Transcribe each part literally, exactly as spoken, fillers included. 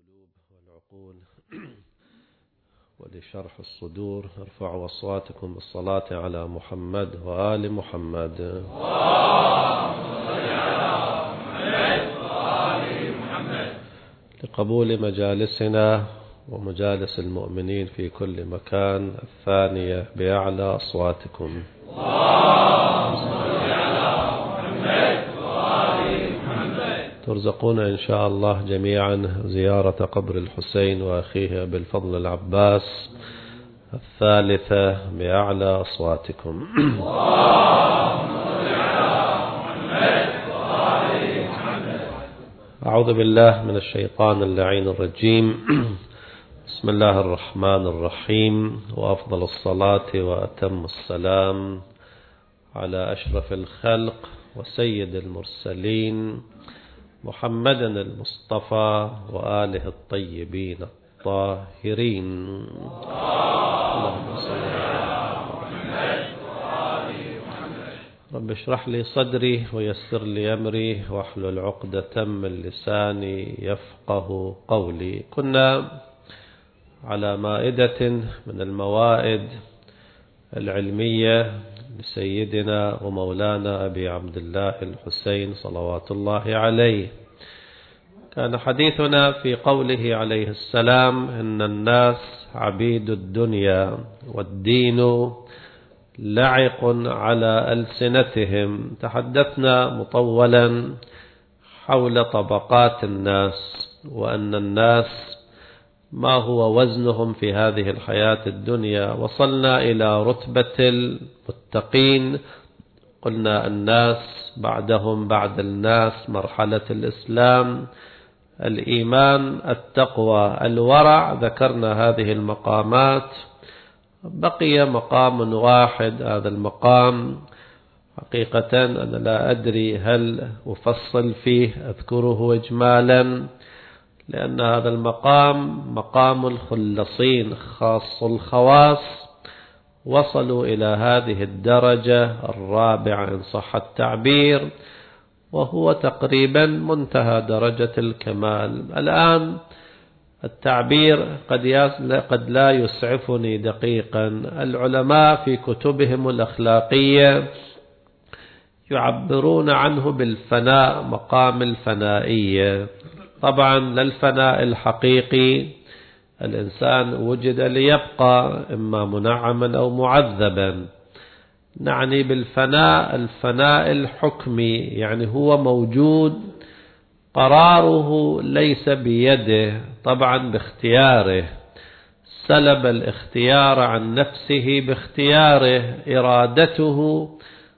القلوب والعقول ولشرح الصدور. ارفعوا أصواتكم بالصلاة على محمد وآل محمد. لقبول مجالسنا ومجالس المؤمنين في كل مكان الثانية بأعلى أصواتكم. ترزقون إن شاء الله جميعا زيارة قبر الحسين وأخيه بالفضل العباس الثالثة بأعلى أصواتكم. أعوذ بالله من الشيطان اللعين الرجيم. بسم الله الرحمن الرحيم، وأفضل الصلاة وأتم السلام على أشرف الخلق وسيد المرسلين محمد المصطفى وآله الطيبين الطاهرين. اللهم صل على محمد وآل محمد. رب اشرح لي صدري ويسر لي أمري واحلل عقدة من لساني يفقه قولي. كنا على مائدة من الموائد العلمية لسيدنا ومولانا أبي عبد الله الحسين صلوات الله عليه. كان حديثنا في قوله عليه السلام: إن الناس عبيد الدنيا والدين لعق على ألسنتهم. تحدثنا مطولا حول طبقات الناس، وأن الناس ما هو وزنهم في هذه الحياة الدنيا. وصلنا إلى رتبة المتقين، قلنا الناس بعدهم بعد الناس مرحلة الإسلام، الإيمان، التقوى، الورع. ذكرنا هذه المقامات. بقي مقام واحد، هذا المقام حقيقة أنا لا أدري هل أفصل فيه، أذكره إجمالا، لأن هذا المقام مقام الخلصين، خاص الخواص وصلوا إلى هذه الدرجة الرابعة إن صح التعبير، وهو تقريبا منتهى درجة الكمال. الآن التعبير قد قد لا يسعفني دقيقا. العلماء في كتبهم الأخلاقية يعبرون عنه بالفناء، مقام الفنائية. طبعا للفناء الحقيقي، الإنسان وجد ليبقى إما منعما أو معذبا. نعني بالفناء الفناء الحكمي، يعني هو موجود، قراره ليس بيده، طبعا باختياره، سلب الاختيار عن نفسه باختياره، إرادته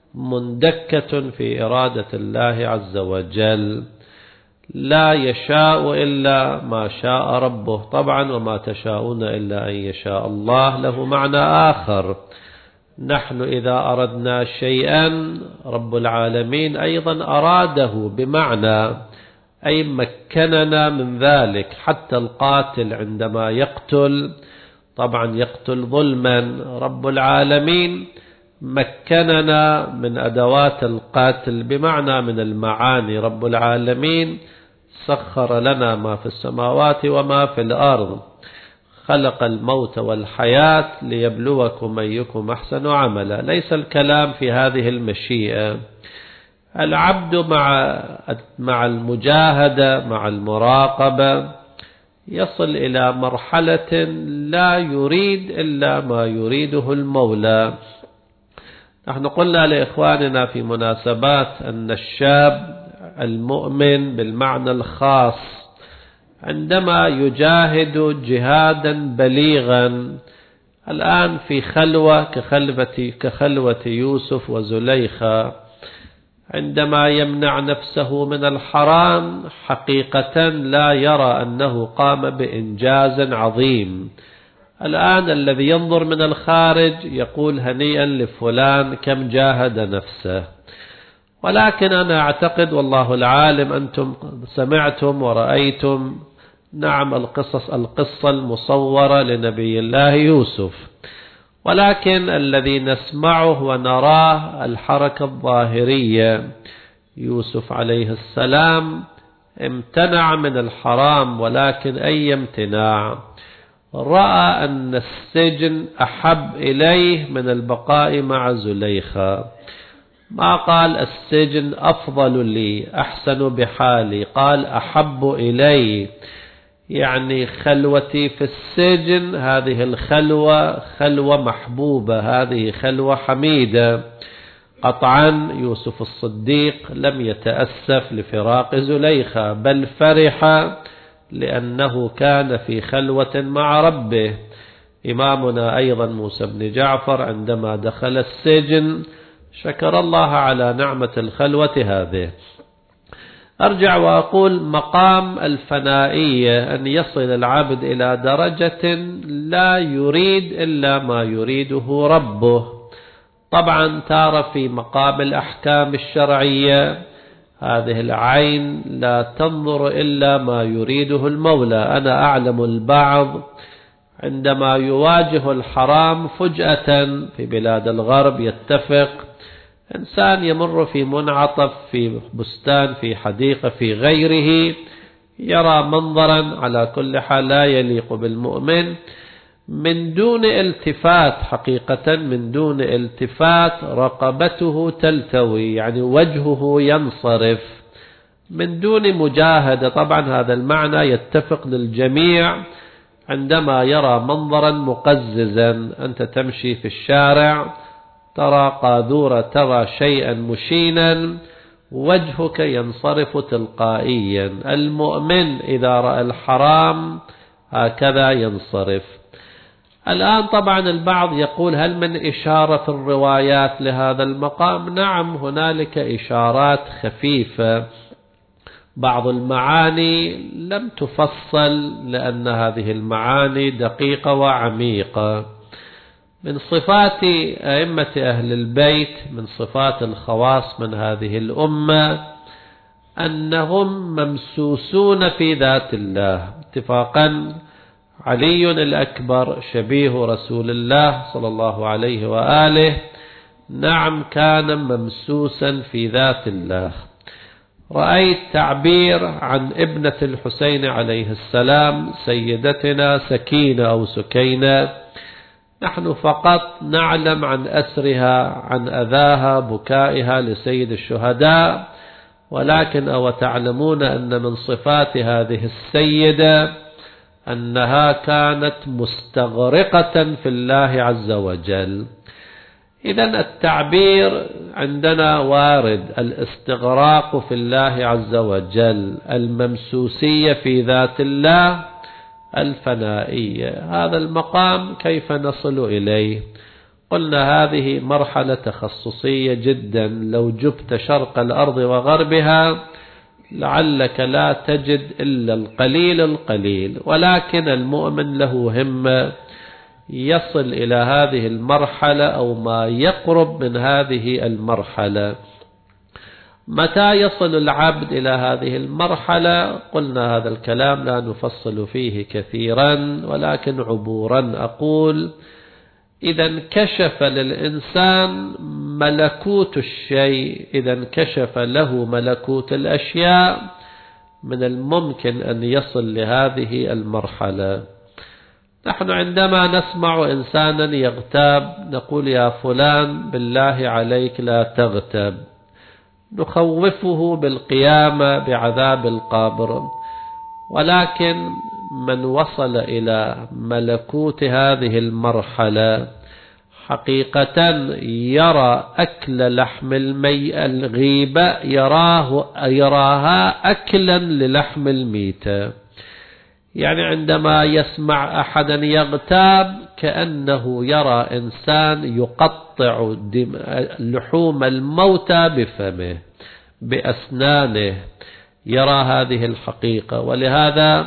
مندكة في إرادة الله عز وجل، لا يشاء إلا ما شاء ربه. طبعا وما تشاءون إلا أن يشاء الله له معنى آخر. نحن إذا أردنا شيئا رب العالمين أيضا أراده، بمعنى أي مكننا من ذلك. حتى القاتل عندما يقتل طبعا يقتل ظلما، رب العالمين مكننا من أدوات القاتل، بمعنى من المعاني. رب العالمين سخر لنا ما في السماوات وما في الأرض، خلق الموت والحياة ليبلوكم أيكم أحسن عملا. ليس الكلام في هذه المشيئة. العبد مع مع المجاهدة، مع المراقبة، يصل إلى مرحلة لا يريد إلا ما يريده المولى. نحن قلنا لإخواننا في مناسبات أن الشاب المؤمن بالمعنى الخاص عندما يجاهد جهادا بليغا، الآن في خلوة كخلوة, كخلوة يوسف وزليخة، عندما يمنع نفسه من الحرام حقيقة لا يرى أنه قام بإنجاز عظيم. الآن الذي ينظر من الخارج يقول هنيئا لفلان كم جاهد نفسه. ولكن أنا أعتقد والله العالم، أنتم سمعتم ورأيتم نعم القصص القصة المصورة لنبي الله يوسف، ولكن الذي نسمعه ونراه الحركة الظاهرية. يوسف عليه السلام امتنع من الحرام، ولكن أي امتناع؟ رأى أن السجن أحب إليه من البقاء مع زليخة، ما قال السجن أفضل لي أحسن بحالي، قال أحب إلي، يعني خلوتي في السجن هذه الخلوة خلوة محبوبة، هذه خلوة حميدة. قطعا يوسف الصديق لم يتأسف لفراق زليخة، بل فرح لأنه كان في خلوة مع ربه. إمامنا أيضا موسى بن جعفر عندما دخل السجن شكر الله على نعمة الخلوة هذه. أرجع وأقول مقام الفنائية أن يصل العبد إلى درجة لا يريد إلا ما يريده ربه. طبعا ترى في مقام الأحكام الشرعية هذه العين لا تنظر إلا ما يريده المولى. أنا أعلم البعض عندما يواجه الحرام فجأة في بلاد الغرب يتفق إنسان يمر في منعطف، في بستان، في حديقة، في غيره، يرى منظرا على كل حال لا يليق بالمؤمن، من دون التفات، حقيقة من دون التفات رقبته تلتوي، يعني وجهه ينصرف من دون مجاهدة. طبعا هذا المعنى يتفق للجميع عندما يرى منظرا مقززا. أنت تمشي في الشارع ترى قاذورة، ترى شيئا مشينا، وجهك ينصرف تلقائيا. المؤمن إذا رأى الحرام هكذا ينصرف. الآن طبعا البعض يقول هل من إشارة في الروايات لهذا المقام؟ نعم، هنالك إشارات خفيفة، بعض المعاني لم تفصل لأن هذه المعاني دقيقة وعميقة. من صفات أئمة أهل البيت، من صفات الخواص من هذه الأمة، أنهم ممسوسون في ذات الله اتفاقا. علي الأكبر شبيه رسول الله صلى الله عليه وآله، نعم كان ممسوسا في ذات الله. رأيت تعبير عن ابنة الحسين عليه السلام سيدتنا سكينة أو سكينة، نحن فقط نعلم عن أسرها، عن أذاها، بكائها لسيد الشهداء، ولكن أو تعلمون أن من صفات هذه السيدة أنها كانت مستغرقة في الله عز وجل. إذن التعبير عندنا وارد، الاستغراق في الله عز وجل، الممسوسية في ذات الله، الفنائية. هذا المقام كيف نصل إليه؟ قلنا هذه مرحلة تخصصية جدا، لو جبت شرق الأرض وغربها لعلك لا تجد إلا القليل القليل، ولكن المؤمن له همة يصل إلى هذه المرحلة أو ما يقرب من هذه المرحلة. متى يصل العبد إلى هذه المرحلة؟ قلنا هذا الكلام لا نفصل فيه كثيرا، ولكن عبورا أقول إذا انكشف للإنسان ملكوت الشيء، إذا انكشف له ملكوت الأشياء، من الممكن أن يصل لهذه المرحلة. نحن عندما نسمع إنسانا يغتاب نقول يا فلان بالله عليك لا تغتب، نخوفه بالقيامة بعذاب القبر. ولكن من وصل إلى ملكوت هذه المرحلة حقيقة يرى أكل لحم المي الغيبة، يراه يراها أكلا للحم الميتة. يعني عندما يسمع أحدا يغتاب كأنه يرى إنسان يقطع لحوم الموتى بفمه بأسنانه، يرى هذه الحقيقة، ولهذا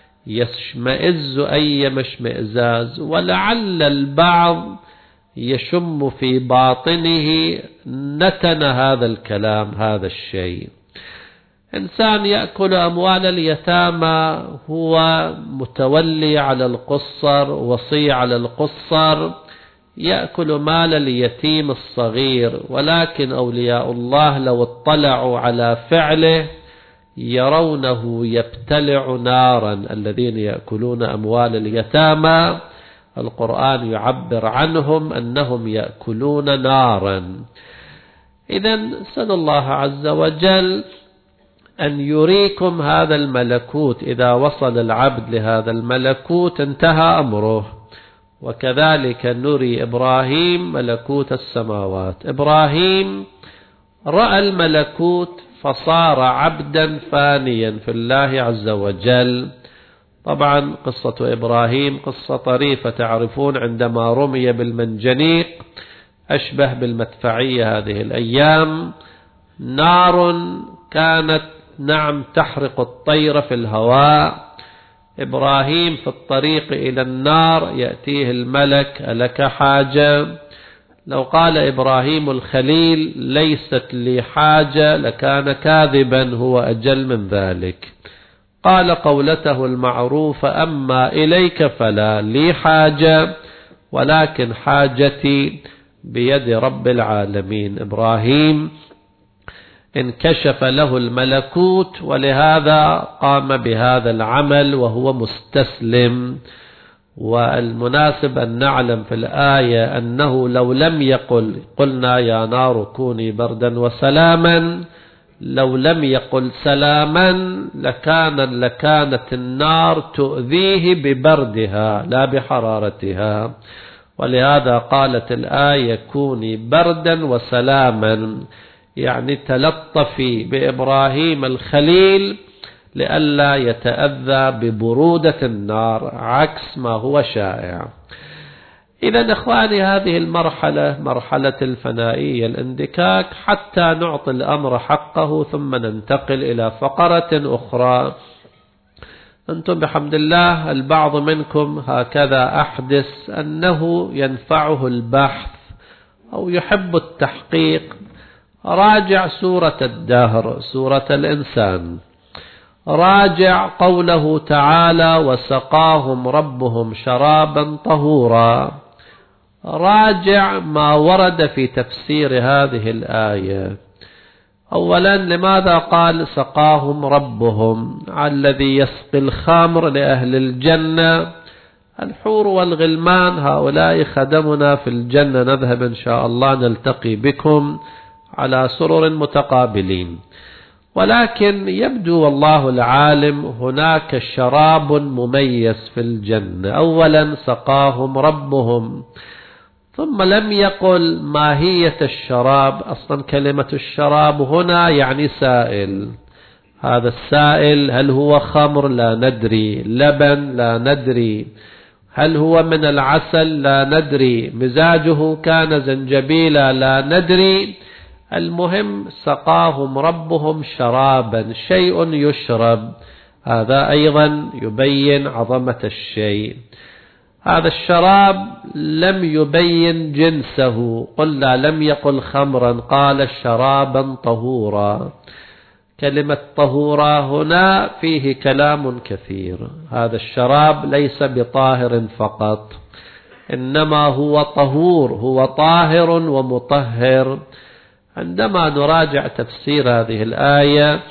يشمئز أي مشمئزاز. ولعل البعض يشم في باطنه نتن هذا الكلام، هذا الشيء. إنسان يأكل أموال اليتامى، هو متولي على القصر، وصي على القصر، يأكل مال اليتيم الصغير، ولكن أولياء الله لو اطلعوا على فعله يرونه يبتلع نارا، الذين يأكلون أموال اليتامى القرآن يعبر عنهم أنهم يأكلون نارا. إذن سأل الله عز وجل أن يريكم هذا الملكوت، إذا وصل العبد لهذا الملكوت انتهى أمره. وكذلك نري إبراهيم ملكوت السماوات. إبراهيم رأى الملكوت فصار عبدا فانيا في الله عز وجل. طبعا قصة إبراهيم قصة طريفة، تعرفون عندما رمي بالمنجنيق أشبه بالمدفعية هذه الأيام، نار كانت نعم تحرق الطير في الهواء. إبراهيم في الطريق إلى النار يأتيه الملك: ألك حاجة؟ لو قال إبراهيم الخليل ليست لي حاجة لكان كاذبا، هو أجل من ذلك. قال قولته المعروفة: أما إليك فلا لي حاجة، ولكن حاجتي بيد رب العالمين. إبراهيم انكشف له الملكوت، ولهذا قام بهذا العمل وهو مستسلم. والمناسب أن نعلم في الآية أنه لو لم يقل قلنا يا نار كوني بردا وسلاما، لو لم يقل سلاما لكان لكانت النار تؤذيه ببردها لا بحرارتها. ولهذا قالت الآية كوني بردا وسلاما، يعني تلطفي بإبراهيم الخليل لئلا يتأذى ببرودة النار عكس ما هو شائع. إذا إخواني هذه المرحلة مرحلة الفنائية الاندكاك، حتى نعطي الأمر حقه ثم ننتقل إلى فقرة أخرى. أنتم بحمد الله البعض منكم هكذا أحدث أنه ينفعه البحث أو يحب التحقيق، راجع سورة الدهر، سورة الإنسان، راجع قوله تعالى وسقاهم ربهم شرابا طهورا، راجع ما ورد في تفسير هذه الآية. أولا لماذا قال سقاهم ربهم؟ الذي يسقي الخمر لأهل الجنة الحور والغلمان، هؤلاء خدمنا في الجنة، نذهب إن شاء الله نلتقي بكم على سرر متقابلين. ولكن يبدو والله العالم هناك شراب مميز في الجنة. أولا سقاهم ربهم، ثم لم يقل ماهية الشراب. أصلا كلمة الشراب هنا يعني سائل، هذا السائل هل هو خمر؟ لا ندري. لبن؟ لا ندري. هل هو من العسل؟ لا ندري. مزاجه كان زنجبيلا؟ لا ندري. المهم سقاهم ربهم شرابا، شيء يشرب، هذا أيضا يبين عظمة الشيء. هذا الشراب لم يبين جنسه، قلنا لم يقل خمرا، قال شرابا طهورا. كلمة طهورا هنا فيه كلام كثير. هذا الشراب ليس بطاهر فقط، إنما هو طهور، هو طاهر ومطهر. عندما نراجع تفسير هذه الآية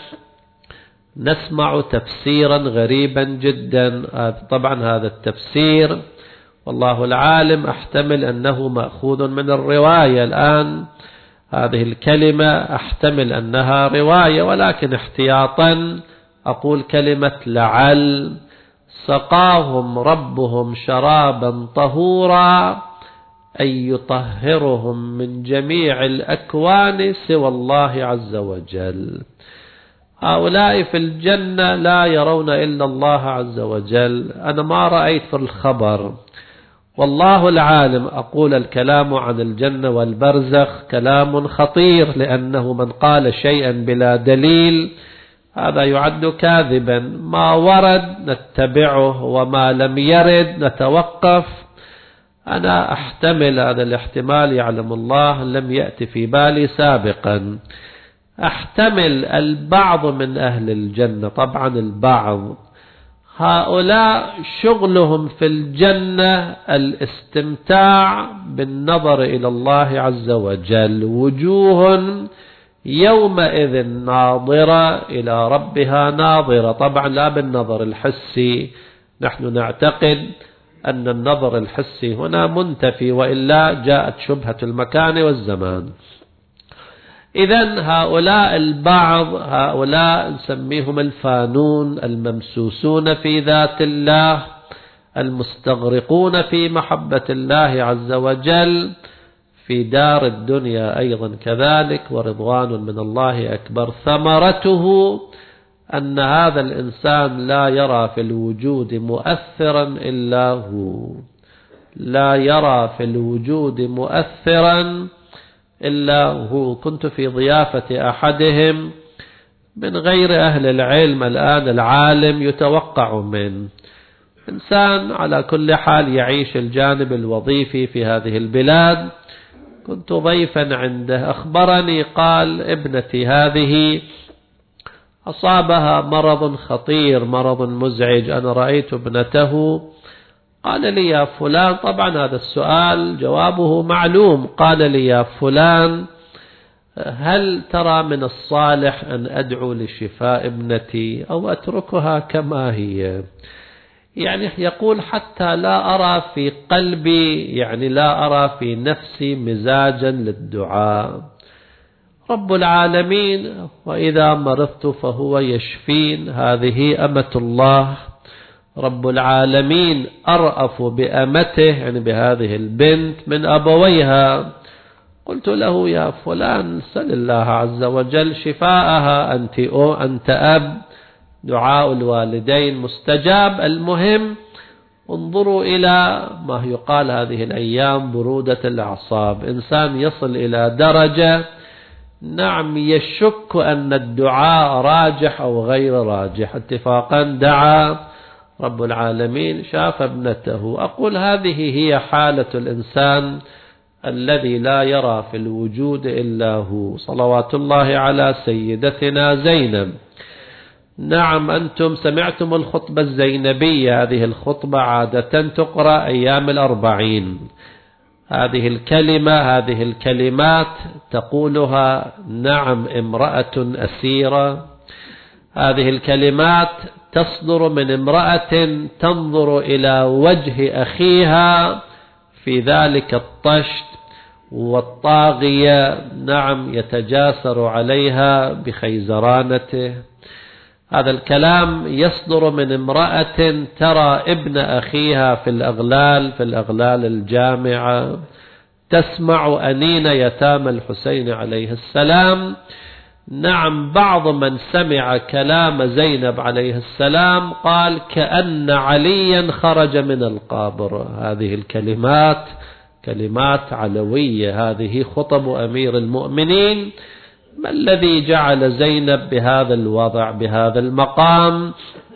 نسمع تفسيرا غريبا جدا. طبعا هذا التفسير والله العالم أحتمل أنه مأخوذ من الرواية. الآن هذه الكلمة أحتمل أنها رواية، ولكن احتياطا أقول كلمة لعل. سقاهم ربهم شرابا طهورا، أي يطهرهم من جميع الأكوان سوى الله عز وجل. هؤلاء في الجنة لا يرون إلا الله عز وجل. أنا ما رأيت في الخبر، والله العالم أقول الكلام عن الجنة والبرزخ كلام خطير، لأنه من قال شيئا بلا دليل هذا يعد كاذبا. ما ورد نتبعه، وما لم يرد نتوقف. أنا أحتمل هذا الاحتمال، يعلم الله لم يأتي في بالي سابقا. أحتمل البعض من أهل الجنة، طبعا البعض، هؤلاء شغلهم في الجنة الاستمتاع بالنظر إلى الله عز وجل، وجوه يومئذ ناظرة إلى ربها ناظرة. طبعا لا بالنظر الحسي، نحن نعتقد أن النظر الحسي هنا منتفي، وإلا جاءت شبهة المكان والزمان. إذن هؤلاء البعض، هؤلاء نسميهم الفانون الممسوسون في ذات الله، المستغرقون في محبة الله عز وجل، في دار الدنيا أيضا كذلك، ورضوان من الله أكبر. ثمرته أن هذا الإنسان لا يرى في الوجود مؤثرا إلا هو، لا يرى في الوجود مؤثرا إلا هو. كنت في ضيافة أحدهم من غير أهل العلم، الآن العالم يتوقع منه، إنسان على كل حال يعيش الجانب الوظيفي في هذه البلاد. كنت ضيفا عنده، أخبرني قال ابنتي هذه أصابها مرض خطير، مرض مزعج، أنا رأيت ابنته. قال لي يا فلان، طبعا هذا السؤال جوابه معلوم، قال لي يا فلان هل ترى من الصالح أن أدعو لشفاء ابنتي أو أتركها كما هي؟ يعني يقول حتى لا أرى في قلبي، يعني لا أرى في نفسي مزاجا للدعاء. رب العالمين وإذا مرضت فهو يشفين، هذه أمة الله. رب العالمين أرأف بأمته، يعني بهذه البنت، من أبويها. قلت له يا فلان سل الله عز وجل شفاءها، أنت أو أنت أب، دعاء الوالدين مستجاب. المهم انظروا إلى ما يقال هذه الأيام برودة الأعصاب، إنسان يصل إلى درجة نعم يشك أن الدعاء راجح أو غير راجح. اتفاقا دعا رب العالمين، شاف ابنته. أقول هذه هي حالة الإنسان الذي لا يرى في الوجود إلا هو. صلوات الله على سيدتنا زينب. نعم أنتم سمعتم الخطبة الزينبية، هذه الخطبة عادة تقرأ أيام الأربعين. هذه الكلمة، هذه الكلمات تقولها نعم امرأة أسيرة، هذه الكلمات تصدر من امرأة تنظر إلى وجه أخيها في ذلك الطشت والطاغية، نعم يتجاسر عليها بخيزرانته. هذا الكلام يصدر من امرأة ترى ابن أخيها في الأغلال، في الأغلال الجامعة، تسمع أنين يتامى الحسين عليه السلام. نعم بعض من سمع كلام زينب عليه السلام قال كأن عليا خرج من القبر. هذه الكلمات كلمات علوية، هذه خطب أمير المؤمنين. ما الذي جعل زينب بهذا الوضع، بهذا المقام؟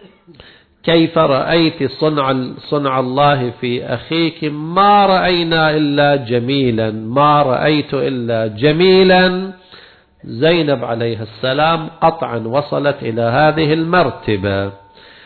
كيف رأيت صنع, صنع الله في أخيك؟ ما رأينا إلا جميلا، ما رأيت إلا جميلا. زينب عليه السلام قطعا وصلت إلى هذه المرتبة.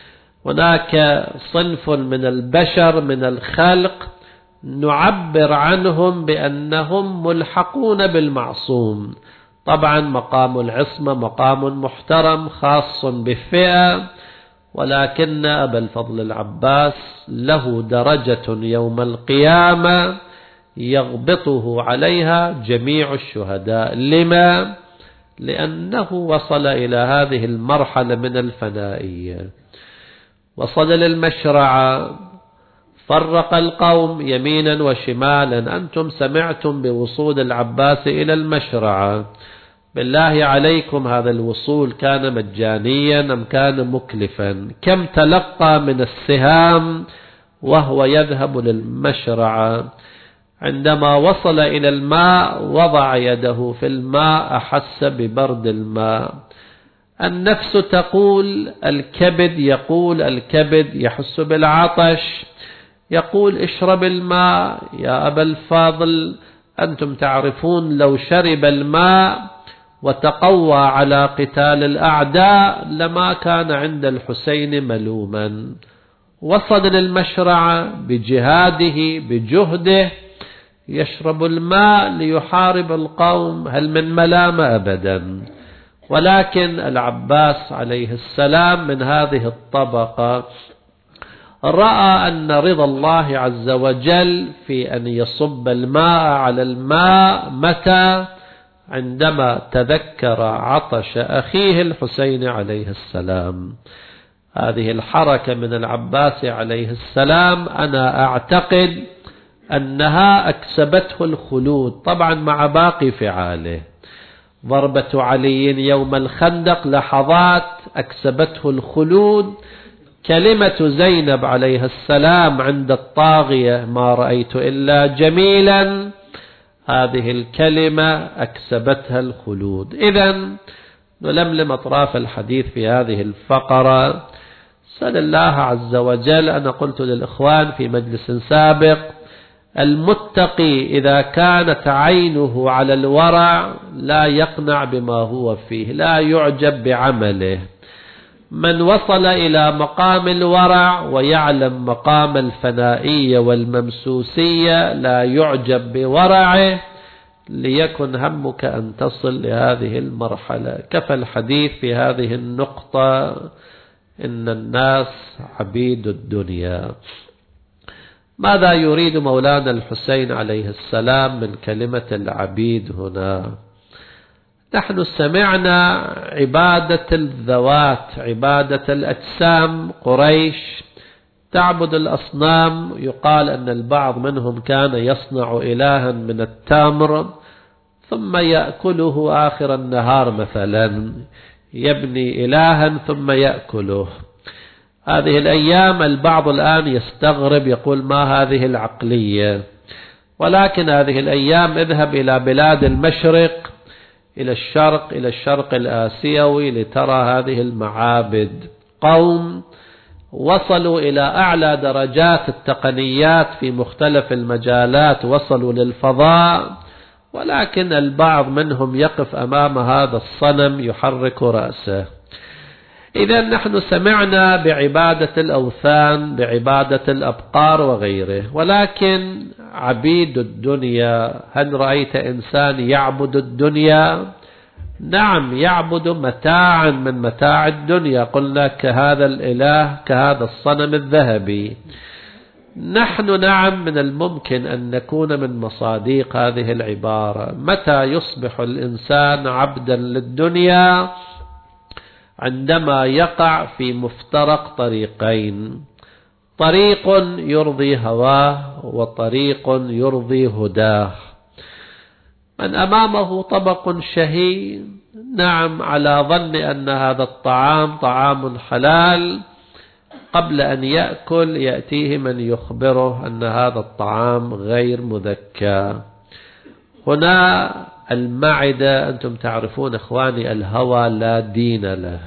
هناك صنف من البشر من الخلق نعبر عنهم بأنهم ملحقون بالمعصوم. طبعا مقام العصمة مقام محترم خاص بفئة، ولكن أبا الفضل العباس له درجة يوم القيامة يغبطه عليها جميع الشهداء. لما؟ لأنه وصل إلى هذه المرحلة من الفنائية، وصل للمشرعة، فرق القوم يمينا وشمالا. أنتم سمعتم بوصول العباس إلى المشرعة، بالله عليكم هذا الوصول كان مجانيا أم كان مكلفا؟ كم تلقى من السهام وهو يذهب للمشرعة؟ عندما وصل إلى الماء وضع يده في الماء، أحس ببرد الماء. النفس تقول، الكبد يقول، الكبد يحس بالعطش، يقول اشرب الماء يا أبا الفاضل. أنتم تعرفون لو شرب الماء وتقوى على قتال الأعداء لما كان عند الحسين ملوما. وصل للمشرعة بجهاده بجهده، يشرب الماء ليحارب القوم، هل من ملامة؟ أبدا. ولكن العباس عليه السلام من هذه الطبقة رأى أن رضا الله عز وجل في أن يصب الماء على الماء متى؟ عندما تذكر عطش أخيه الحسين عليه السلام. هذه الحركة من العباس عليه السلام أنا أعتقد أنها أكسبته الخلود، طبعا مع باقي فعاله. ضربة علي يوم الخندق لحظات أكسبته الخلود. كلمة زينب عليه السلام عند الطاغية ما رأيت إلا جميلا، هذه الكلمة أكسبتها الخلود. إذن نلملم أطراف الحديث في هذه الفقرة. سأل الله عز وجل، أنا قلت للإخوان في مجلس سابق، المتقي إذا كانت عينه على الورع لا يقنع بما هو فيه، لا يعجب بعمله. من وصل إلى مقام الورع ويعلم مقام الفنائية والممسوسية لا يعجب بورعه. ليكن همك أن تصل لهذه المرحلة. كفى الحديث في هذه النقطة، إن الناس عبيد الدنيا. ماذا يريد مولانا الحسين عليه السلام من كلمة العبيد هنا؟ نحن سمعنا عبادة الذوات، عبادة الأجسام. قريش تعبد الأصنام. يقال أن البعض منهم كان يصنع إلها من التمر ثم يأكله آخر النهار مثلا، يبني إلها ثم يأكله. هذه الأيام البعض الآن يستغرب، يقول ما هذه العقلية؟ ولكن هذه الأيام اذهب إلى بلاد المشرق، إلى الشرق، إلى الشرق الآسيوي، لترى هذه المعابد. قوم وصلوا إلى أعلى درجات التقنيات في مختلف المجالات، وصلوا للفضاء، ولكن البعض منهم يقف أمام هذا الصنم يحرك رأسه. إذا نحن سمعنا بعبادة الأوثان، بعبادة الأبقار وغيره، ولكن عبيد الدنيا، هل رأيت إنسان يعبد الدنيا؟ نعم، يعبد متاعا من متاع الدنيا. قلنا كهذا الإله، كهذا الصنم الذهبي. نحن نعم من الممكن أن نكون من مصاديق هذه العبارة. متى يصبح الإنسان عبدا للدنيا؟ عندما يقع في مفترق طريقين، طريق يرضي هواه وطريق يرضي هداه. من أمامه طبق شهي، نعم، على ظن أن هذا الطعام طعام حلال، قبل أن يأكل يأتيه من يخبره أن هذا الطعام غير مذكى. هنا المعدة، أنتم تعرفون إخواني، الهوى لا دين له،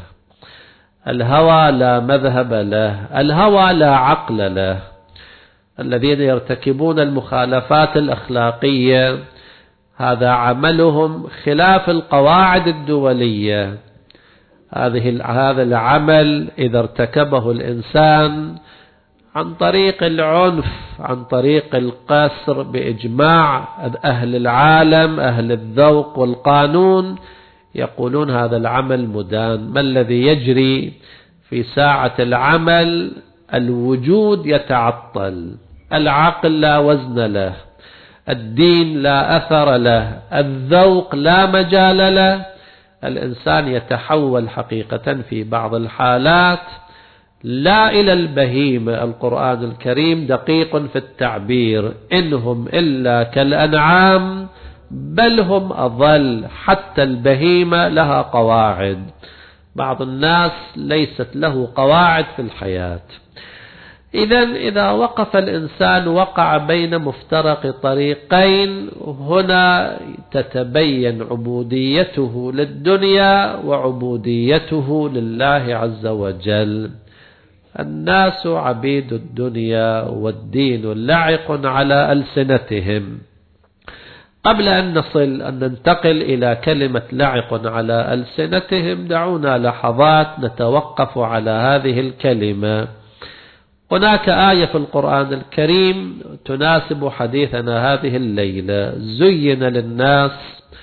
الهوى لا مذهب له، الهوى لا عقل له. الذين يرتكبون المخالفات الأخلاقية هذا عملهم خلاف القواعد الدولية. هذه هذا العمل إذا ارتكبه الإنسان عن طريق العنف، عن طريق القسر، بإجماع أهل العالم، أهل الذوق والقانون، يقولون هذا العمل مدان. ما الذي يجري في ساعة العمل؟ الوجود يتعطل، العقل لا وزن له، الدين لا أثر له، الذوق لا مجال له. الإنسان يتحول حقيقة في بعض الحالات لا إلى البهيمة. القرآن الكريم دقيق في التعبير، إنهم إلا كالأنعام بل هم أضل. حتى البهيمة لها قواعد، بعض الناس ليست له قواعد في الحياة. إذن إذا وقف الإنسان وقع بين مفترق طريقين، هنا تتبين عبوديته للدنيا وعبوديته لله عز وجل. الناس عبيد الدنيا والدين لاعق على ألسنتهم. قبل أن نصل أن ننتقل إلى كلمة لاعق على ألسنتهم، دعونا لحظات نتوقف على هذه الكلمة. هناك آية في القرآن الكريم تناسب حديثنا هذه الليلة: زين للناس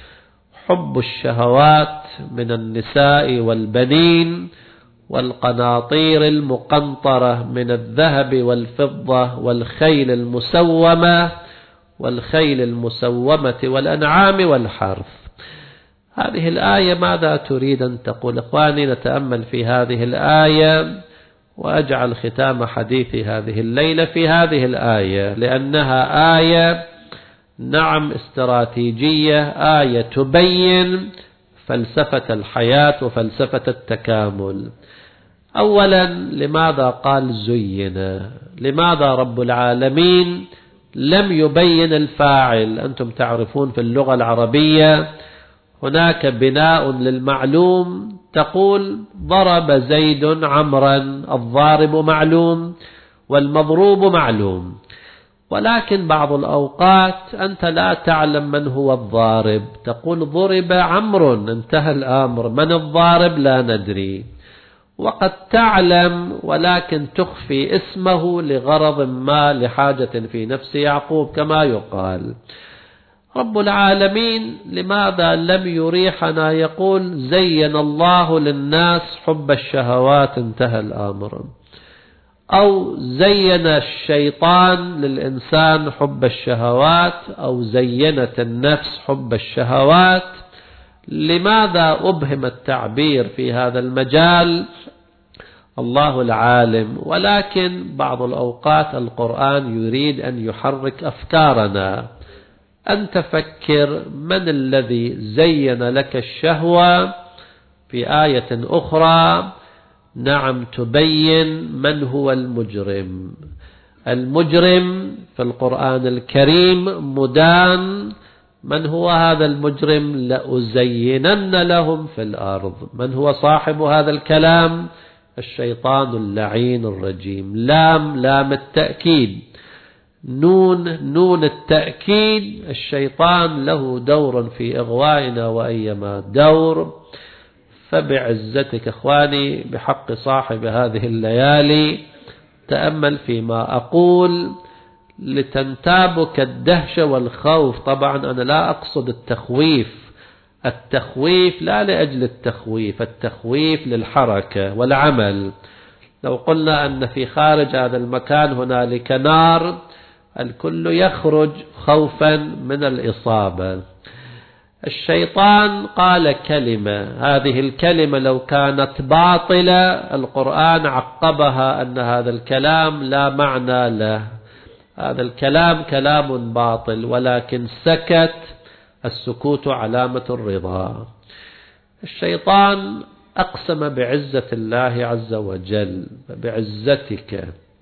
حب الشهوات من النساء والبنين والقناطير المقنطرة من الذهب والفضة والخيل المسومة والخيل المسومة والأنعام والحرث. هذه الآية ماذا تريد أن تقول؟ إخواني، نتأمل في هذه الآية، وأجعل ختام حديثي هذه الليلة في هذه الآية، لأنها آية نعم استراتيجية، آية تبين فلسفة الحياة وفلسفة التكامل. أولا، لماذا قال زين؟ لماذا رب العالمين لم يبين الفاعل؟ أنتم تعرفون في اللغة العربية هناك بناء للمعلوم، تقول ضرب زيد عمرا، الضارب معلوم والمضروب معلوم، ولكن بعض الأوقات أنت لا تعلم من هو الضارب، تقول ضرب عمرو، انتهى الأمر، من الضارب لا ندري. وقد تعلم ولكن تخفي اسمه لغرض ما، لحاجة في نفس يعقوب كما يقال. رب العالمين لماذا لم يريحنا يقول زين الله للناس حب الشهوات، انتهى الأمر، أو زين الشيطان للإنسان حب الشهوات، أو زينت النفس حب الشهوات؟ لماذا أبهم التعبير في هذا المجال؟ الله العالم. ولكن بعض الأوقات القرآن يريد أن يحرك أفكارنا، أن تفكر من الذي زين لك الشهوة. في آية أخرى نعم تبين من هو المجرم. المجرم في القرآن الكريم مدان. من هو هذا المجرم؟ لأزينن لهم في الأرض. من هو صاحب هذا الكلام؟ الشيطان اللعين الرجيم. لام لام التأكيد، نون نون التأكيد. الشيطان له دور في إغوائنا وأيما دور. فبعزتك إخواني، بحق صاحب هذه الليالي، تأمل فيما أقول لتنتابك الدهشة والخوف. طبعا أنا لا أقصد التخويف، التخويف لا لأجل التخويف، التخويف للحركة والعمل. لو قلنا أن في خارج هذا المكان هنالك نار، الكل يخرج خوفا من الإصابة. الشيطان قال كلمة، هذه الكلمة لو كانت باطلة القرآن عقبها أن هذا الكلام لا معنى له، هذا الكلام كلام باطل، ولكن سكت. السكوت علامة الرضا. الشيطان أقسم بعزة الله عز وجل: بعزتك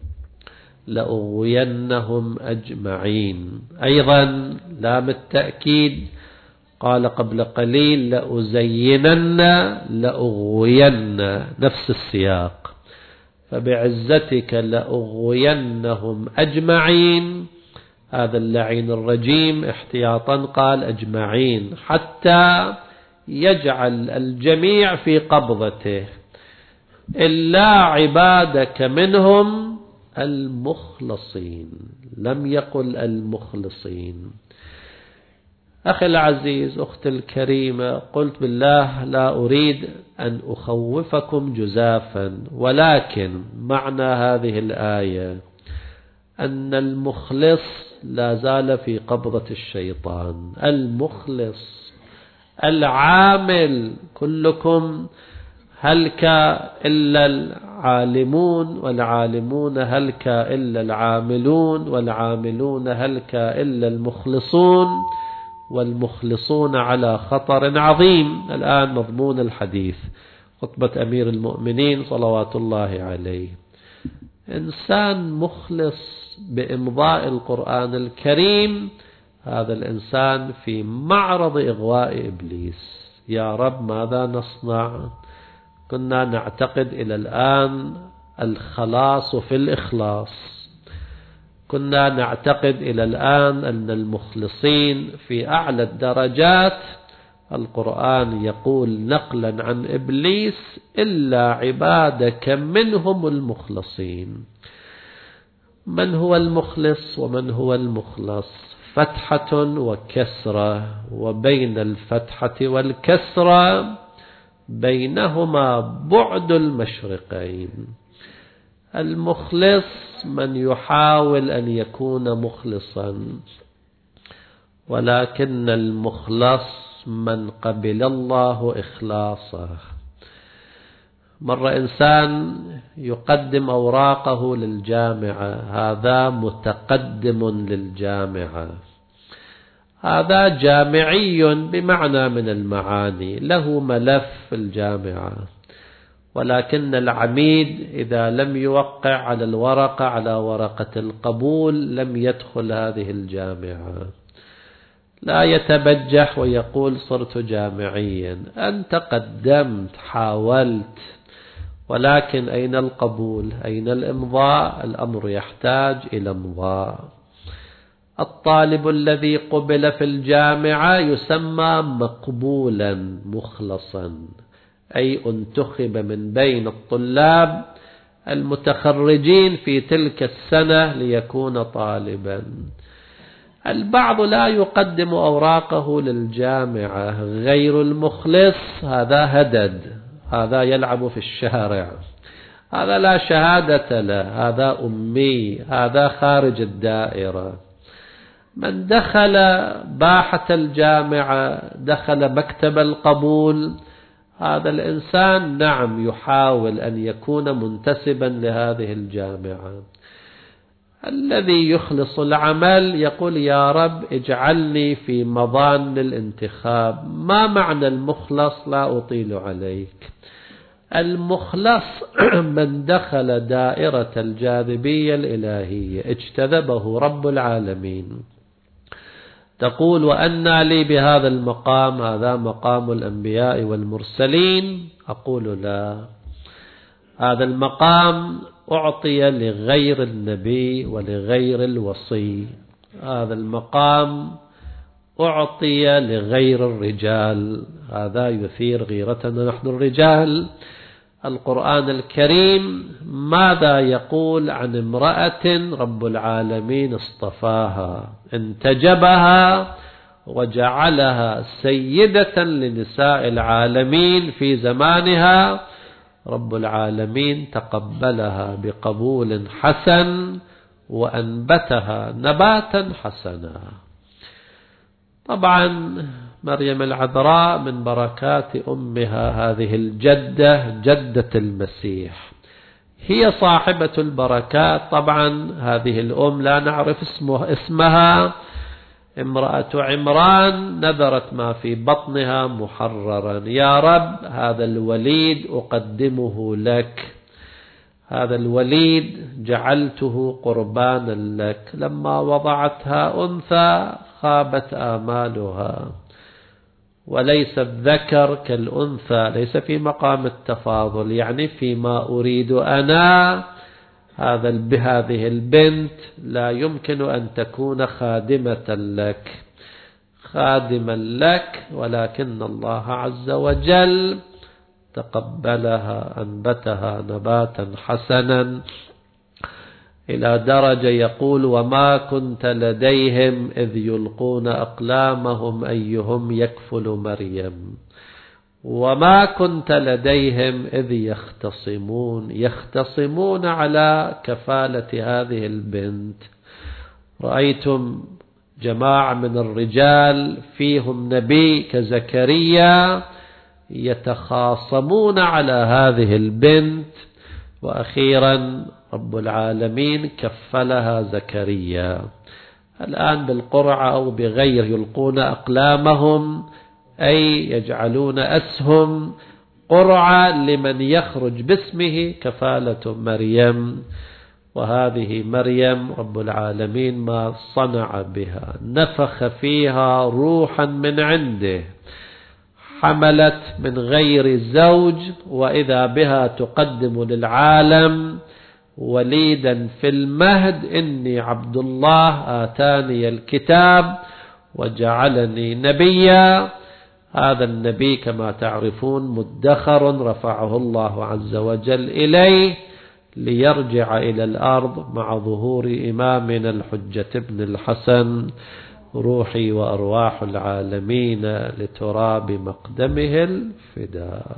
لأغوينهم أجمعين. أيضا لام التأكيد، قال قبل قليل لأزينن لأغوين، نفس السياق. فبعزتك لأغوينهم أجمعين، هذا اللعين الرجيم احتياطا قال أجمعين، حتى يجعل الجميع في قبضته إلا عبادك منهم المخلصين. لم يقل المخلصين. أخي العزيز، أختي الكريمة، قلت بالله لا أريد أن أخوفكم جزافا، ولكن معنى هذه الآية أن المخلص لا زال في قبضة الشيطان. المخلص العامل، كلكم هلك إلا العالمون، والعالمون هلك إلا العاملون، والعاملون هلك إلا المخلصون، والمخلصون على خطر عظيم. الآن مضمون الحديث، خطبة أمير المؤمنين صلوات الله عليه. إنسان مخلص بإمضاء القرآن الكريم، هذا الإنسان في معرض إغواء إبليس. يا رب ماذا نصنع؟ كنا نعتقد إلى الآن الخلاص في الإخلاص، كنا نعتقد إلى الآن أن المخلصين في أعلى الدرجات. القرآن يقول نقلا عن إبليس: إلا عبادك منهم المخلصين. من هو المخلص ومن هو المخلص؟ فتحة وكسرة، وبين الفتحة والكسرة بينهما بعد المشرقين. المخلص من يحاول أن يكون مخلصا، ولكن المخلص من قبل الله إخلاصه. مر إنسان يقدم أوراقه للجامعة، هذا متقدم للجامعة، هذا جامعي بمعنى من المعاني، له ملف في الجامعة، ولكن العميد إذا لم يوقع على الورقة على ورقة القبول لم يدخل هذه الجامعة. لا يتبجح ويقول صرت جامعيا، أنت قدمت حاولت، ولكن أين القبول؟ أين الإمضاء؟ الأمر يحتاج إلى إمضاء. الطالب الذي قبل في الجامعة يسمى مقبولا مخلصا، أي انتخب من بين الطلاب المتخرجين في تلك السنة ليكون طالبا. البعض لا يقدم أوراقه للجامعة، غير المخلص هذا هدد، هذا يلعب في الشارع، هذا لا شهادة له، هذا أمي، هذا خارج الدائرة. من دخل باحة الجامعة، دخل مكتب القبول، هذا الإنسان نعم يحاول أن يكون منتسبا لهذه الجامعة. الذي يخلص العمل يقول يا رب اجعلني في مظان الانتخاب. ما معنى المخلص؟ لا أطيل عليك. المخلص من دخل دائرة الجاذبية الإلهية، اجتذبه رب العالمين. تقول وأنى لي بهذا المقام، هذا مقام الأنبياء والمرسلين؟ أقول لا، هذا المقام أعطي لغير النبي ولغير الوصي، هذا المقام أعطي لغير الرجال، هذا يثير غيرتنا نحن الرجال. القرآن الكريم ماذا يقول عن امرأة رب العالمين اصطفاها، انتجبها وجعلها سيدة لنساء العالمين في زمانها، رب العالمين تقبلها بقبول حسن وأنبتها نباتا حسنا. طبعا مريم العذراء من بركات أمها هذه الجدة، جدة المسيح، هي صاحبة البركات. طبعا هذه الأم لا نعرف اسمه اسمها، امرأة عمران نذرت ما في بطنها محررا، يا رب هذا الوليد أقدمه لك، هذا الوليد جعلته قربانا لك. لما وضعتها أنثى خابت آمالها، وليس الذكر كالأنثى، ليس في مقام التفاضل، يعني فيما أريد أنا هذا بهذه البنت لا يمكن أن تكون خادمة لك، خادما لك، ولكن الله عز وجل تقبلها، أنبتها نباتا حسنا، إلى درجة يقول وما كنت لديهم إذ يلقون أقلامهم أيهم يكفل مريم، وما كنت لديهم إذ يختصمون، يختصمون على كفالة هذه البنت. رأيتم جماعة من الرجال فيهم نبي كزكريا يتخاصمون على هذه البنت، وأخيرا رب العالمين كفلها زكريا. الآن بالقرعة أو بغير يلقون أقلامهم، أي يجعلون أسهم قرعة لمن يخرج باسمه كفالة مريم. وهذه مريم رب العالمين ما صنع بها، نفخ فيها روحا من عنده، حملت من غير زوج، وإذا بها تقدم للعالم وليدا في المهد إني عبد الله آتاني الكتاب وجعلني نبيا. هذا النبي كما تعرفون مدخر رفعه الله عز وجل إليه ليرجع إلى الأرض مع ظهور إمامنا الحجة ابن الحسن روحي وأرواح العالمين لتراب مقدمه الفداء.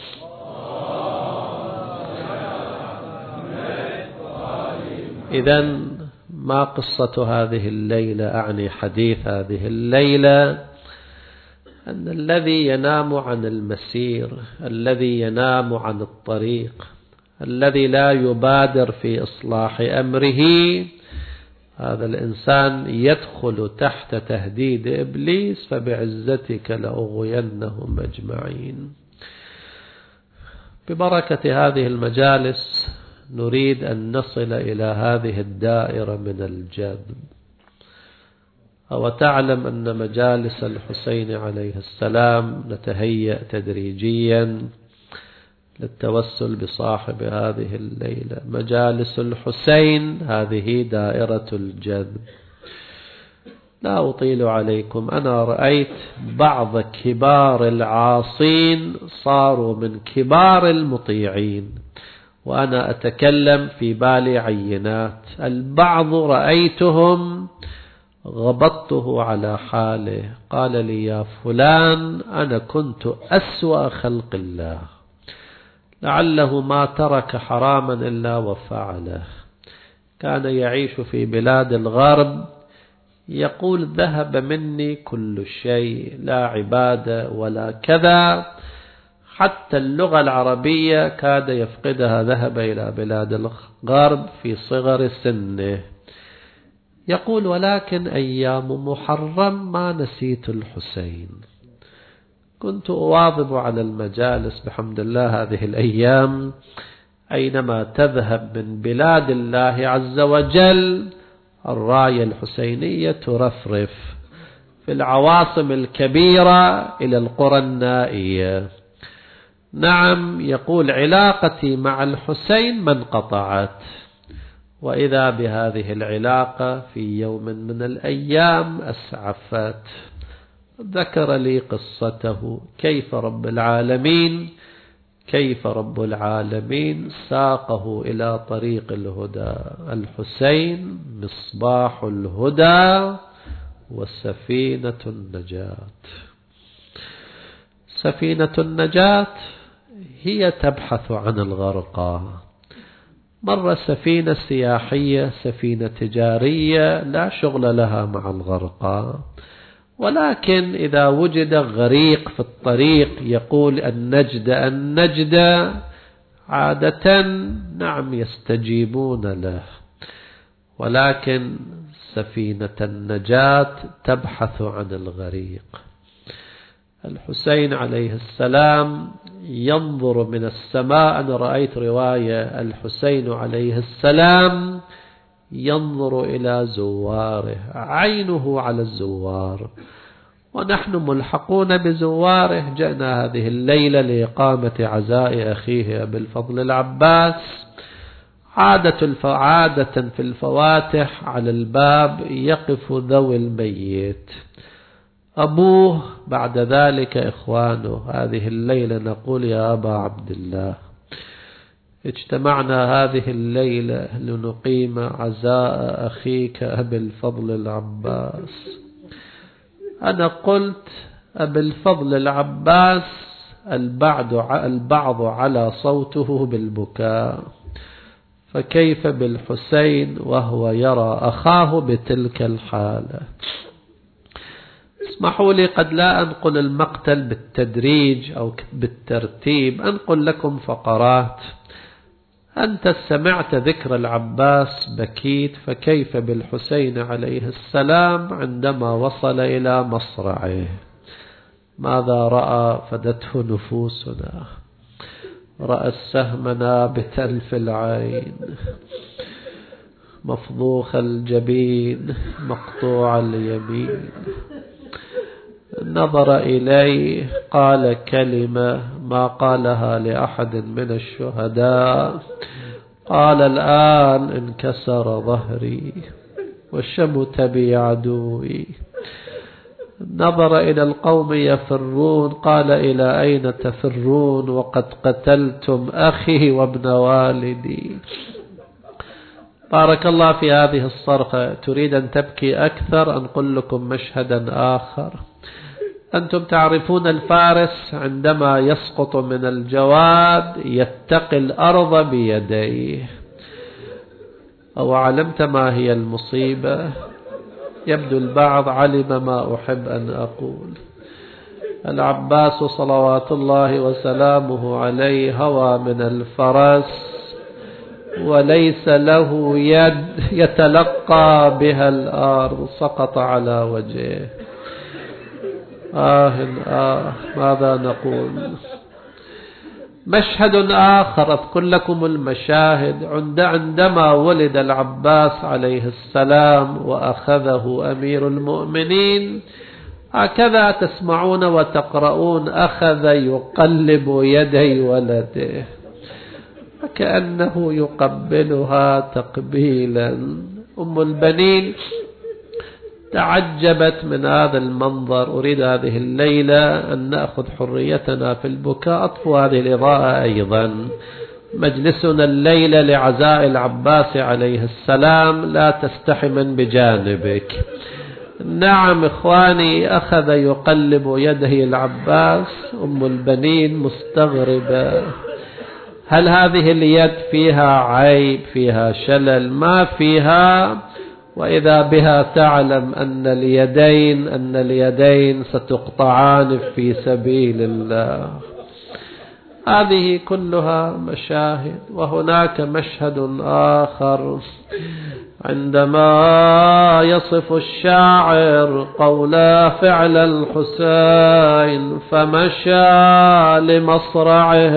إذن ما قصة هذه الليلة؟ أعني حديث هذه الليلة أن الذي ينام عن المسير، الذي ينام عن الطريق، الذي لا يبادر في إصلاح أمره، هذا الإنسان يدخل تحت تهديد إبليس فبعزتك لأغوينهم أجمعين. ببركة هذه المجالس نريد أن نصل إلى هذه الدائرة من الجذب. أو تعلم أن مجالس الحسين عليه السلام نتهيأ تدريجيا للتوسل بصاحب هذه الليلة. مجالس الحسين هذه دائرة الجذب. لا أطيل عليكم، أنا رأيت بعض كبار العاصين صاروا من كبار المطيعين، وأنا أتكلم في بالي عينات. البعض رأيتهم غبطته على حاله، قال لي يا فلان أنا كنت أسوأ خلق الله، لعله ما ترك حراما إلا وفعله. كان يعيش في بلاد الغرب، يقول ذهب مني كل شيء، لا عبادة ولا كذا، حتى اللغة العربية كاد يفقدها، ذهب إلى بلاد الغرب في صغر سنه. يقول ولكن أيام محرم ما نسيت الحسين. كنت أواظب على المجالس بحمد الله هذه الأيام، أينما تذهب من بلاد الله عز وجل الراية الحسينية ترفرف، في العواصم الكبيرة إلى القرى النائية. نعم، يقول علاقتي مع الحسين ما انقطعت، وإذا بهذه العلاقة في يوم من الأيام أسعفت. ذكر لي قصته، كيف رب العالمين كيف رب العالمين ساقه إلى طريق الهدى. الحسين مصباح الهدى وسفينة النجاة. سفينة النجاة هي تبحث عن الغرقى. مرة سفينة سياحية، سفينة تجارية لا شغل لها مع الغرقى، ولكن إذا وجد غريق في الطريق يقول النجد النجد، عادة نعم يستجيبون له. ولكن سفينة النجاة تبحث عن الغريق. الحسين عليه السلام ينظر من السماء. أنا رأيت رواية الحسين عليه السلام ينظر إلى زواره، عينه على الزوار، ونحن ملحقون بزواره. جئنا هذه الليلة لإقامة عزاء أخيه أبي الفضل العباس. عادة عادة في الفواتح على الباب يقف ذوي الميت، أبوه، بعد ذلك إخوانه. هذه الليلة نقول يا أبا عبد الله، اجتمعنا هذه الليلة لنقيم عزاء أخيك أبي الفضل العباس. أنا قلت أبي الفضل العباس البعض على صوته بالبكاء، فكيف بالحسين وهو يرى أخاه بتلك الحالة؟ اسمحوا لي، قد لا أنقل المقتل بالتدريج أو بالترتيب، أنقل لكم فقرات. أنت سمعت ذكر العباس بكيت، فكيف بالحسين عليه السلام عندما وصل إلى مصرعه؟ ماذا رأى؟ فدته نفوسنا، رأى السهم نابتا في العين، مفضوخ الجبين، مقطوع اليمين. نظر إليه، قال كلمة ما قالها لأحد من الشهداء، قال الآن انكسر ظهري وشمت بي عدوي. نظر إلى القوم يفرون قال إلى أين تفرون وقد قتلتم أخي وابن والدي. بارك الله في هذه الصرخة. تريد أن تبكي أكثر؟ أنقل لكم مشهدا آخر. أنتم تعرفون الفارس عندما يسقط من الجواد يتقي الأرض بيديه. أو علمت ما هي المصيبة؟ يبدو البعض علم ما أحب أن أقول. العباس صلوات الله وسلامه عليه هوى من الفرس وليس له يد يتلقى بها الأرض، سقط على وجهه. آه آه ماذا نقول؟ مشهد آخر أذكر لكم المشاهد. عند عندما ولد العباس عليه السلام وأخذه أمير المؤمنين هكذا تسمعون وتقرؤون أخذ يقلب يدي ولده كأنه يقبلها تقبيلا. أم البنين تعجبت من هذا المنظر. أريد هذه الليلة أن نأخذ حريتنا في البكاء. أطفوا هذه الإضاءة أيضا. مجلسنا الليلة لعزاء العباس عليه السلام، لا تستحي من بجانبك. نعم إخواني، أخذ يقلب يده العباس. أم البنين مستغربة، هل هذه اليد فيها عيب، فيها شلل؟ ما فيها. وإذا بها تعلم أن اليدين أن اليدين ستقطعان في سبيل الله. هذه كلها مشاهد. وهناك مشهد آخر عندما يصف الشاعر قول فعل الحسين فمشى لمصرعه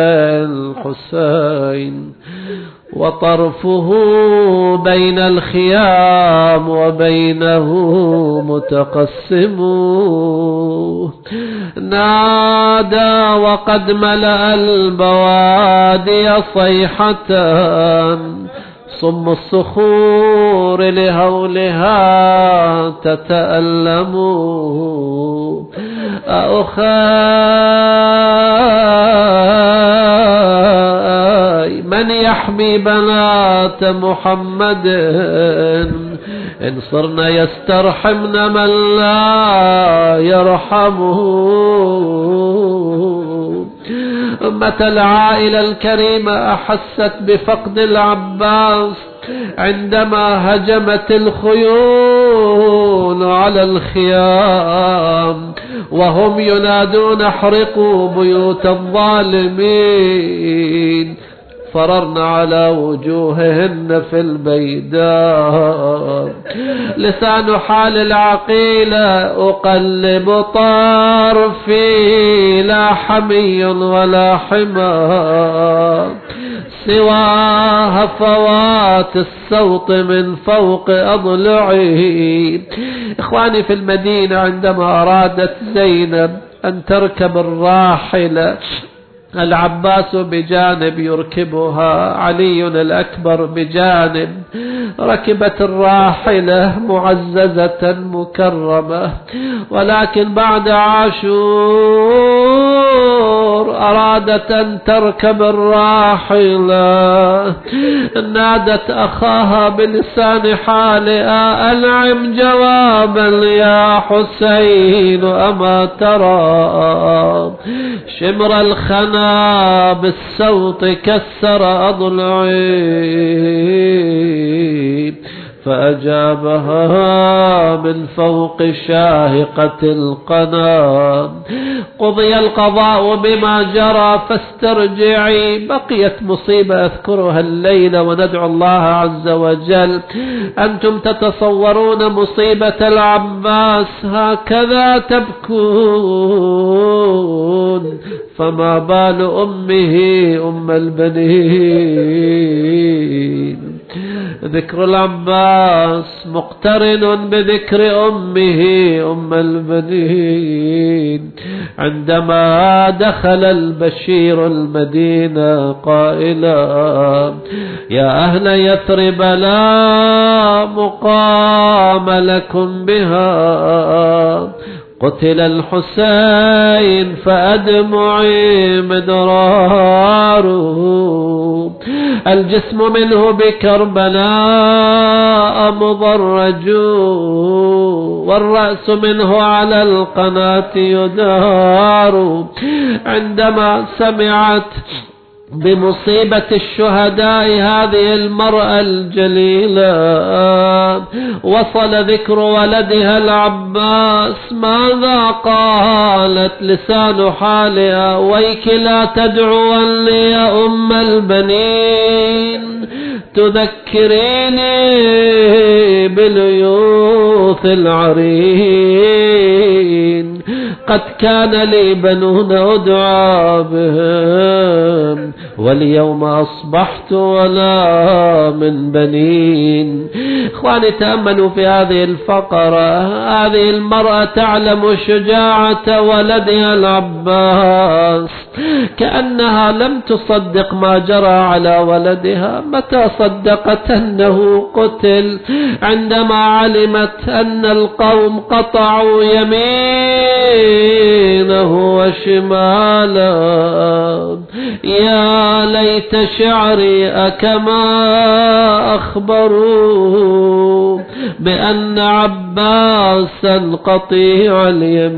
الحسين وطرفه بين الخيام وبينه متقسم. نادى وقد ملأ البوادي صيحة صم الصخور لهولها تتألم. أخاي من يحمي بنات محمد إن صرن يسترحمن من لا يرحمه. متى العائلة الكريمة أحست بفقد العباس عندما هجمت الخيول على الخيام وهم ينادون احرقوا بيوت الظالمين، فررن على وجوههن في البيداء. لسان حال العقيلة أقلب طرفي لا حمي ولا حمى سوى هفوات الصوت من فوق أضلعي. إخواني في المدينة عندما أرادت زينب أن تركب الراحلة العباس بجانب يركبها، علي الأكبر بجانب، ركبت الراحلة معززة مكرمة. ولكن بعد عاشور أرادت أن تركب الراحلة، نادت أخاها بلسان حالها أنعم جوابا يا حسين أما ترى شمر الخنا بالصوت كسر أضلعي. فأجابها من فوق شاهقة القنا قضي القضاء بما جرى فاسترجعي. بقيت مصيبة أذكرها الليلة وندعو الله عز وجل. أنتم تتصورون مصيبة العباس هكذا تبكون، فما بال أمه أم البنين. ذكر العباس مقترن بذكر أمه أم البنين عندما دخل البشير المدينة قائلا يا أهل يثرب لا مقام لكم بها قتل الحسين فأدمعي مدرار الجسم منه بكربلاء مضرج والرأس منه على القناة يدار عندما سمعت بمصيبة الشهداء هذه المرأة الجليلة وصل ذكر ولدها العباس ماذا قالت لسان حالها ويك لا تدعون لي يا أم البنين تذكريني باليوث العرين قد كان لي بنون أدعى بهم واليوم أصبحت ولا من بنين. إخواني تأملوا في هذه الفقرة. هذه المرأة تعلم شجاعة ولدها العباس كأنها لم تصدق ما جرى على ولدها. متى صدقت أنه قتل؟ عندما علمت أن القوم قطعوا يمينه وشماله. يا ليت شعري أكما أخبروا بأن عباسا قطيع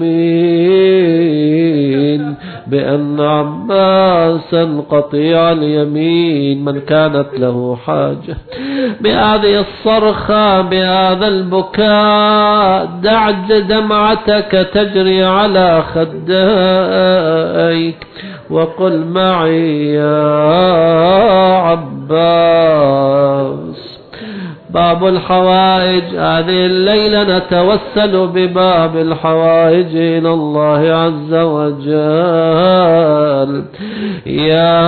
اليمين بأن عباسا قطيع اليمين من كانت له حاجة بهذه الصرخة بهذا البكاء. دع دمعتك تجري على خديك وقل معي يا عباس. باب الحوائج. هذه الليلة نتوسل بباب الحوائج إلى الله عز وجل. يا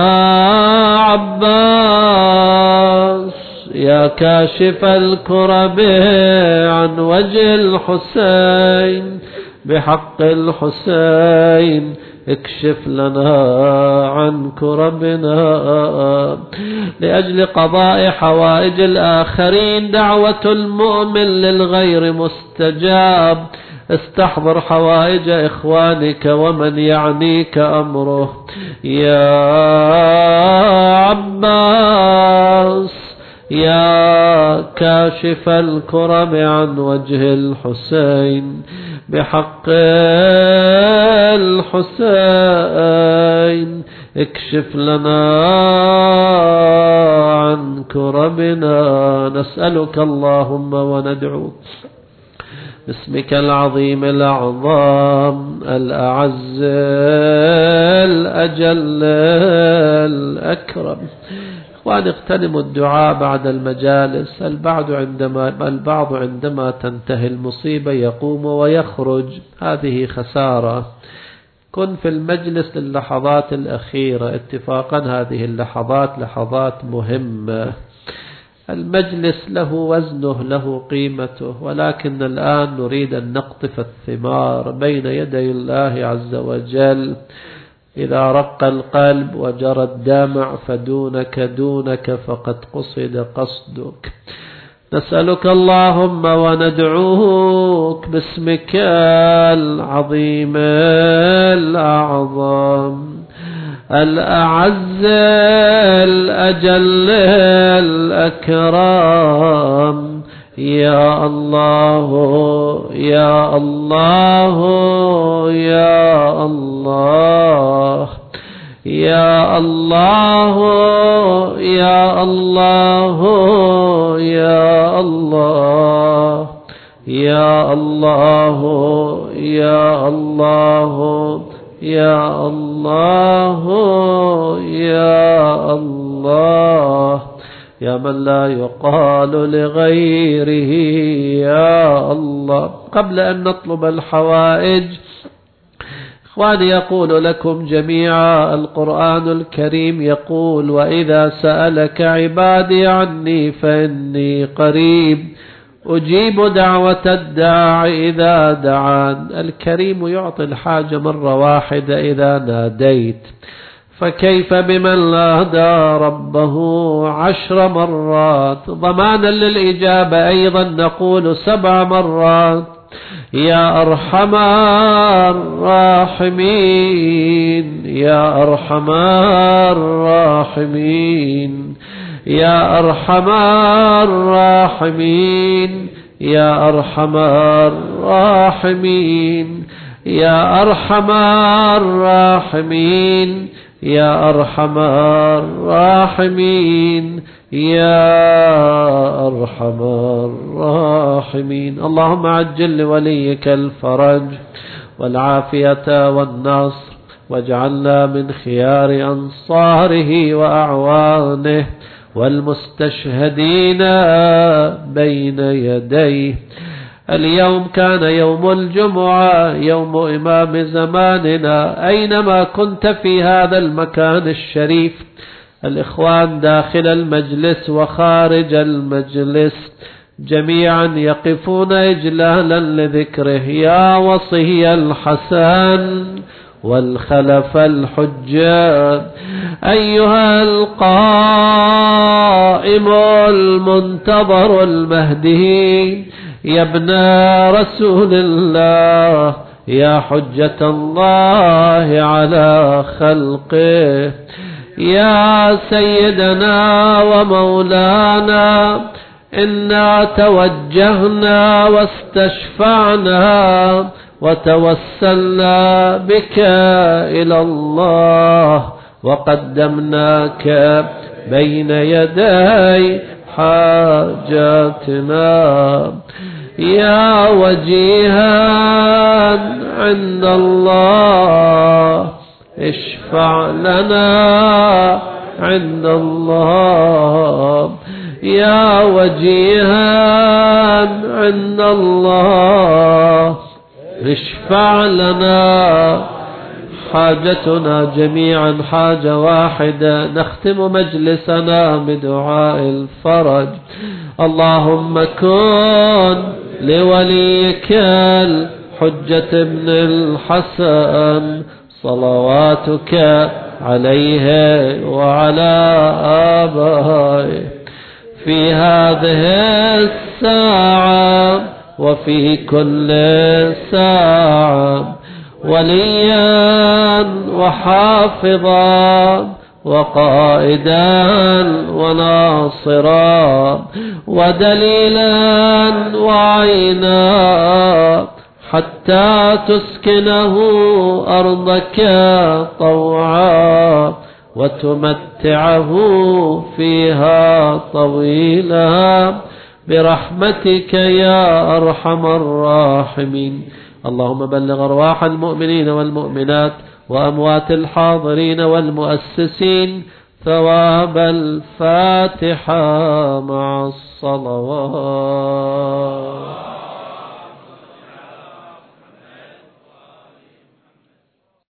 عباس يا كاشف الكرب عن وجه الحسين بحق الحسين اكشف لنا عن كربنا لأجل قضاء حوائج الآخرين. دعوة المؤمن للغير مستجاب. استحضر حوائج إخوانك ومن يعنيك أمره. يا عباس يا كاشف الكرب عن وجه الحسين بحق الحسين اكشف لنا عن كربنا. نسألك اللهم وندعوك باسمك العظيم الأعظم الأعز الأجل الأكرم. وأن اغتنموا الدعاء بعد المجالس. البعض عندما, البعض عندما تنتهي المصيبة يقوم ويخرج. هذه خسارة. كن في المجلس للحظات الأخيرة. اتفاقا هذه اللحظات لحظات مهمة. المجلس له وزنه له قيمته. ولكن الآن نريد أن نقطف الثمار بين يدي الله عز وجل. إذا رق القلب وجرى الدمع فدونك دونك فقد قصد قصدك. نسألك اللهم وندعوك باسمك العظيم الأعظم الأعز الأجل الأكرم. يا الله يا الله يا الله يا الله يا الله يا الله يا الله يا الله يا الله يا الله يا من لا يقال لغيره يا الله. قبل أن نطلب الحوائج إخواني، يقول لكم جميعا القرآن الكريم يقول: وإذا سألك عبادي عني فإني قريب أجيب دعوة الداع إذا دعان. الكريم يعطي الحاجة مرة واحدة إذا ناديت، فكيف بمن نادى ربه عشر مرات؟ ضمانا للإجابة أيضا نقول سبع مرات: يا أرحم الراحمين، يا أرحم الراحمين، يا أرحم الراحمين، يا أرحم الراحمين، يا أرحم الراحمين، يا أرحم الراحمين، يا أرحم الراحمين. اللهم عجل لوليك الفرج والعافية والنصر، واجعلنا من خيار أنصاره وأعوانه والمستشهدين بين يديه. اليوم كان يوم الجمعة، يوم إمام زماننا. أينما كنت في هذا المكان الشريف، الإخوان داخل المجلس وخارج المجلس جميعا يقفون إجلالا لذكره: يا وصي الحسن والخلف الحجة، أيها القائم المنتظر المهدي، يا ابن رسول الله، يا حجة الله على خلقه، يا سيدنا ومولانا، إنا توجهنا واستشفعنا وتوسلنا بك إلى الله وقدمناك بين يدي حاجاتنا. يا وجيها عند الله اشفع لنا عند الله، يا وجيها عند الله اشفع لنا. حاجتنا جميعا حاجة واحدة، نختم مجلسنا بدعاء الفرج. اللهم كن لوليك الحجة ابن الحسن صلواتك عليه وعلى آبائه في هذه الساعة وفي كل ساعة، وليا وحافظا وقائدا وناصرا ودليلا وعينا، حتى تسكنه أرضك طوعا وتمتعه فيها طويلا برحمتك يا أرحم الراحمين. اللهم بلغ أرواح المؤمنين والمؤمنات وأموات الحاضرين والمؤسسين ثواب الفاتحة مع الصلوات.